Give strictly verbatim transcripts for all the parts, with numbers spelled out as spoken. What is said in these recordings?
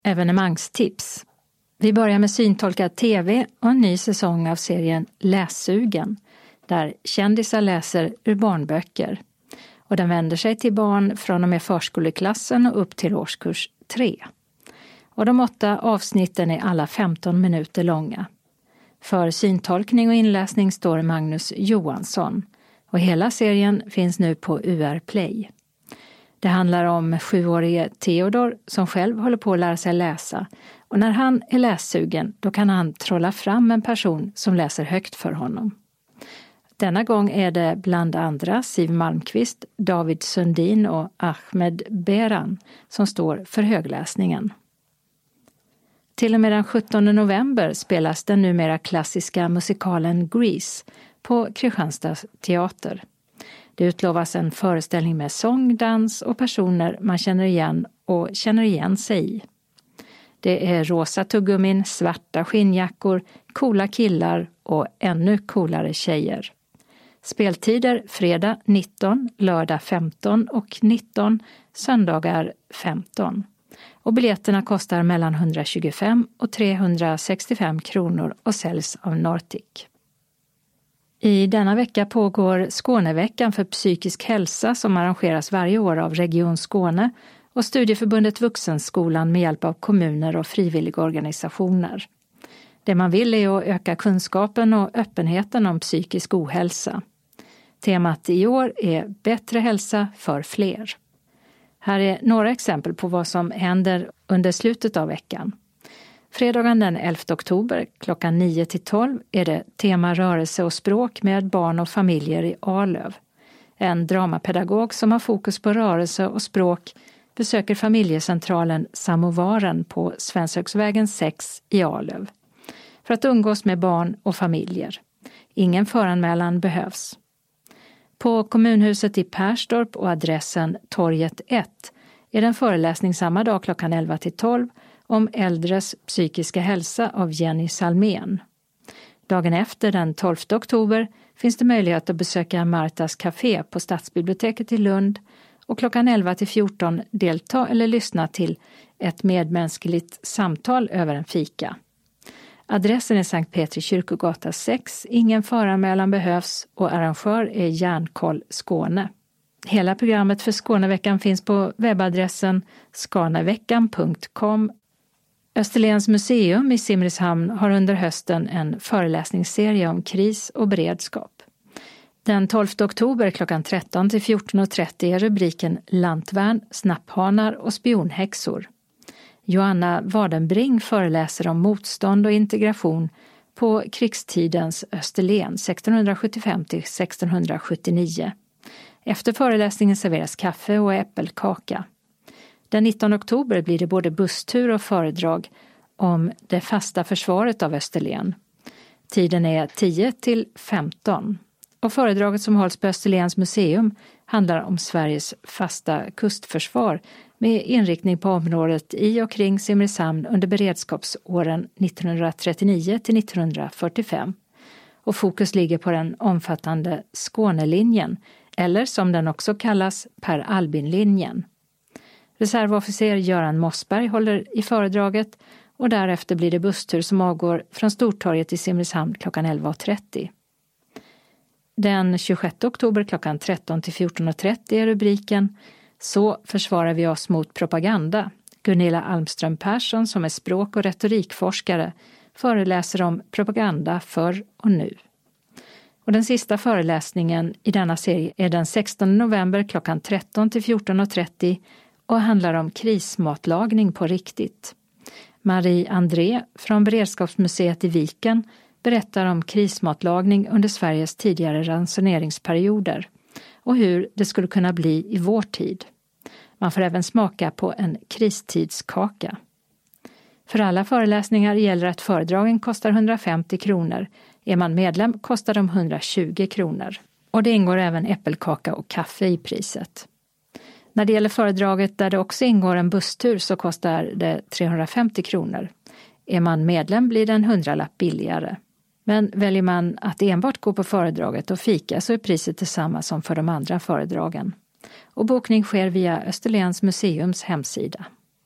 Evenemangstips. Vi börjar med syntolkad tv och en ny säsong av serien Lässugen, där kändisar läser ur barnböcker. Och den vänder sig till barn från och med förskoleklassen och upp till årskurs tre. Och de åtta avsnitten är alla femton minuter långa. För syntolkning och inläsning står Magnus Johansson. Och hela serien finns nu på U R Play. Det handlar om sjuårige Theodor som själv håller på att lära sig läsa. Och när han är lässugen, då kan han trolla fram en person som läser högt för honom. Denna gång är det bland andra Siv Malmqvist, David Sundin och Ahmed Beran som står för högläsningen. Till och med den sjuttonde november spelas den numera klassiska musikalen Grease på Kristianstads teater. Det utlovas en föreställning med sång, dans och personer man känner igen och känner igen sig i. Det är rosa tuggummin, svarta skinnjackor, coola killar och ännu coolare tjejer. Speltider fredag nitton, lördag femton och nitton, söndagar femton. Och biljetterna kostar mellan etthundratjugofem och trehundrasextiofem kronor och säljs av Nortic. I denna vecka pågår Skåneveckan för psykisk hälsa som arrangeras varje år av Region Skåne och Studieförbundet Vuxenskolan med hjälp av kommuner och frivilligorganisationer. Det man vill är att öka kunskapen och öppenheten om psykisk ohälsa. Temat i år är Bättre hälsa för fler. Här är några exempel på vad som händer under slutet av veckan. Fredagen den elfte oktober klockan nio till tolv är det tema rörelse och språk med barn och familjer i Arlöv. En dramapedagog som har fokus på rörelse och språk besöker familjecentralen Samovaren på Svenshögsvägen sex i Arlöv för att umgås med barn och familjer. Ingen föranmälan behövs. På kommunhuset i Perstorp och adressen Torget ett är det en föreläsning samma dag klockan elva till tolv om äldres psykiska hälsa av Jenny Salmén. Dagen efter den tolfte oktober finns det möjlighet att besöka Martas Café på Stadsbiblioteket i Lund och klockan elva till fjorton delta eller lyssna till ett medmänskligt samtal över en fika. Adressen är Sankt Petri kyrkogata sex, ingen föranmälan behövs och arrangör är Järnkoll Skåne. Hela programmet för Skåneveckan finns på webbadressen skaneveckan punkt com. Österlens museum i Simrishamn har under hösten en föreläsningsserie om kris och beredskap. Den tolfte oktober klockan tretton till fjorton trettio är rubriken Lantvärn, snapphanar och spionhäxor. Joanna Wadenbring föreläser om motstånd och integration på krigstidens Österlen sextonhundrasjuttiofem till sextonhundrasjuttionio. Efter föreläsningen serveras kaffe och äppelkaka. Den nittonde oktober blir det både busstur och föredrag om det fasta försvaret av Österlen. Tiden är tio till femton. Och föredraget som hålls på Österlens museum handlar om Sveriges fasta kustförsvar med inriktning på området i och kring Simrishamn under beredskapsåren nittonhundratrettionio till nittonhundrafyrtiofem. Och fokus ligger på den omfattande Skånelinjen, eller som den också kallas Per Albin-linjen. Reservofficer Göran Mossberg håller i föredraget och därefter blir det busstur som avgår från Stortorget i Simrishamn klockan elva trettio. Den tjugosjätte oktober klockan tretton till fjorton trettio är rubriken Så försvarar vi oss mot propaganda. Gunilla Almström Persson som är språk- och retorikforskare föreläser om propaganda förr och nu. Och den sista föreläsningen i denna serie är den sextonde november klockan tretton till fjorton trettio och handlar om krismatlagning på riktigt. Marie André från Beredskapsmuseet i Viken berättar om krismatlagning under Sveriges tidigare ransoneringsperioder och hur det skulle kunna bli i vår tid. Man får även smaka på en kristidskaka. För alla föreläsningar gäller att föredragen kostar hundrafemtio kronor. Är man medlem kostar de hundratjugo kronor. Och det ingår även äppelkaka och kaffe i priset. När det gäller föredraget där det också ingår en busstur så kostar det trehundrafemtio kronor. Är man medlem blir det en hundralapp billigare. Men väljer man att enbart gå på föredraget och fika så är priset detsamma som för de andra föredragen. Och bokning sker via Österlens museums hemsida.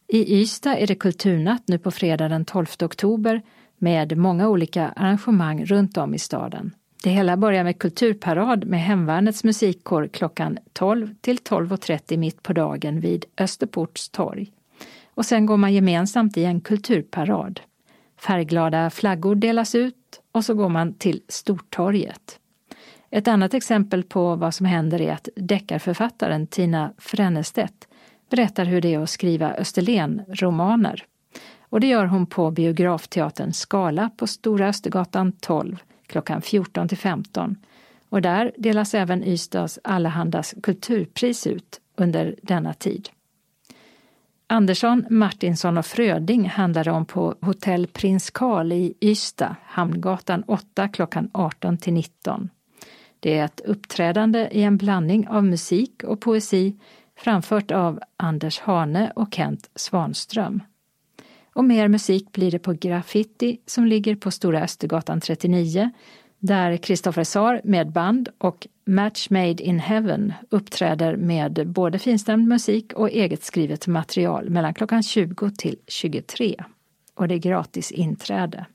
I Ystad är det kulturnatt nu på fredag den tolfte oktober med många olika arrangemang runt om i staden. Det hela börjar med kulturparad med Hemvärnets musikkår klockan tolv till tolv och trettio mitt på dagen vid Österports torg. Och sen går man gemensamt i en kulturparad. Färgglada flaggor delas ut och så går man till Stortorget. Ett annat exempel på vad som händer är att deckarförfattaren Tina Frennestedt berättar hur det är att skriva Österlen-romaner. Och det gör hon på Biografteatern Skala på Stora Östergatan tolv klockan fjorton till femton. Och där delas även Ystads Allahandas kulturpris ut under denna tid. Andersson, Martinsson och Fröding handlar om på Hotell Prins Karl i Ystad, Hamngatan åtta klockan arton till nitton. Det är ett uppträdande i en blandning av musik och poesi framfört av Anders Hane och Kent Svanström. Och mer musik blir det på Graffiti som ligger på Stora Östergatan trettionio där Kristoffer Saar med band och Match Made in Heaven uppträder med både finstämd musik och eget skrivet material mellan klockan tjugo till tjugotre. Och det är gratis inträde.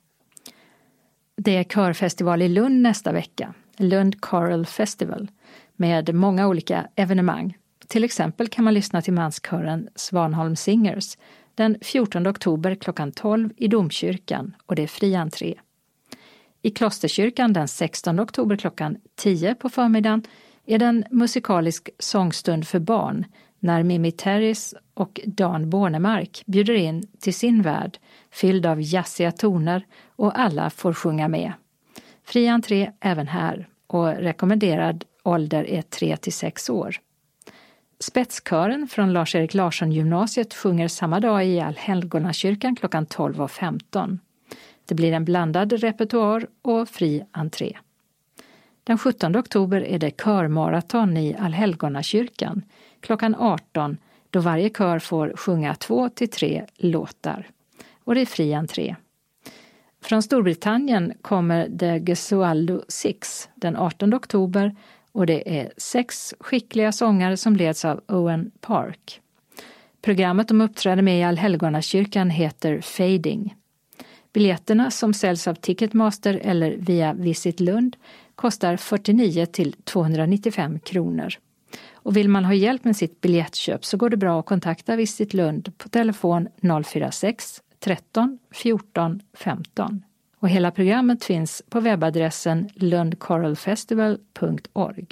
Det är körfestival i Lund nästa vecka, Lund Choral Festival, med många olika evenemang. Till exempel kan man lyssna till manskören Svanholm Singers den fjortonde oktober klockan tolv i Domkyrkan och det är fri entré. I Klosterkyrkan den sextonde oktober klockan tio på förmiddagen är det en musikalisk sångstund för barn när Mimi Terris och Dan Bornemark bjuder in till sin värld fylld av jazziga toner och alla får sjunga med. Fri entré även här och rekommenderad ålder är tre till sex år. Spetskören från Lars-Erik Larsson-gymnasiet sjunger samma dag i Allhelgonakyrkan klockan tolv och femton. Det blir en blandad repertoar och fri entré. Den sjuttonde oktober är det körmaraton i Allhelgonakyrkan klockan arton då varje kör får sjunga två till tre låtar. Och det är fri entré. Från Storbritannien kommer The Gesualdo Six den artonde oktober och det är sex skickliga sångare som leds av Owen Park. Programmet de uppträder med i Allhelgonakyrkan heter Fading. Biljetterna som säljs av Ticketmaster eller via Visit Lund kostar fyrtionio till tvåhundranittiofem kronor. Och vill man ha hjälp med sitt biljettköp så går det bra att kontakta Visit Lund på telefon noll fyra sex tretton fjorton femton. Och hela programmet finns på webbadressen lund choral festival punkt org.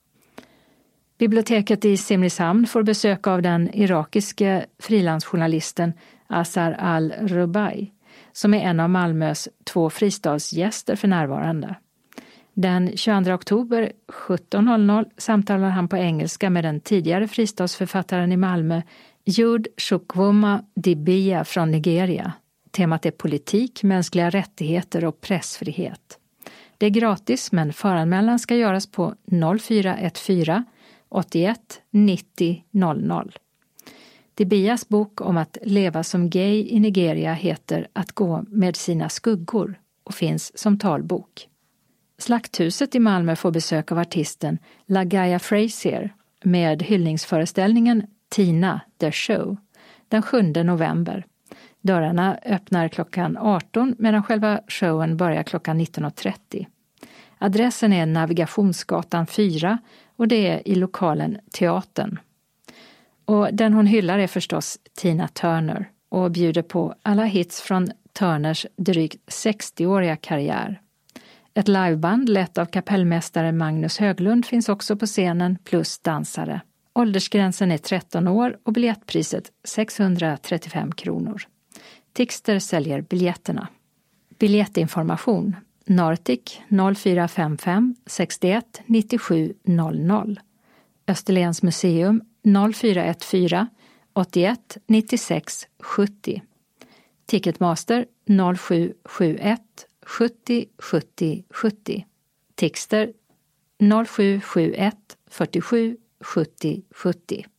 Biblioteket i Simrishamn får besök av den irakiske frilansjournalisten Asar al-Rubai som är en av Malmös två fristadsgäster för närvarande. Den tjugoandra oktober sjutton noll noll samtalar han på engelska med den tidigare fristadsförfattaren i Malmö Jude Chukwuma Dibia från Nigeria. Temat är politik, mänskliga rättigheter och pressfrihet. Det är gratis men föranmälan ska göras på noll fyra ett fyra åttioett nittio noll noll. Dibias bok om att leva som gay i Nigeria heter Att gå med sina skuggor och finns som talbok. Slakthuset i Malmö får besök av artisten LaGaia Frazier med hyllningsföreställningen Tina The Show den sjunde november. Dörrarna öppnar klockan arton medan själva showen börjar klockan nitton och trettio. Adressen är Navigationsgatan fyra och det är i lokalen Teatern. Och den hon hyllar är förstås Tina Turner och bjuder på alla hits från Turners drygt sextioåriga karriär. Ett liveband lett av kapellmästare Magnus Höglund finns också på scenen plus dansare. Åldersgränsen är tretton år och biljettpriset sexhundratrettiofem kronor. Tixter säljer biljetterna. Biljettinformation Nortic noll fyra fem fem sextioett nittiosju noll noll. Österlens museum noll fyra ett fyra åttioett nittiosex sjuttio. Ticketmaster noll sju sju ett sjuttio sjuttio sjuttio. Tixter noll sju sju ett fyrtiosju sjuttio sjuttio.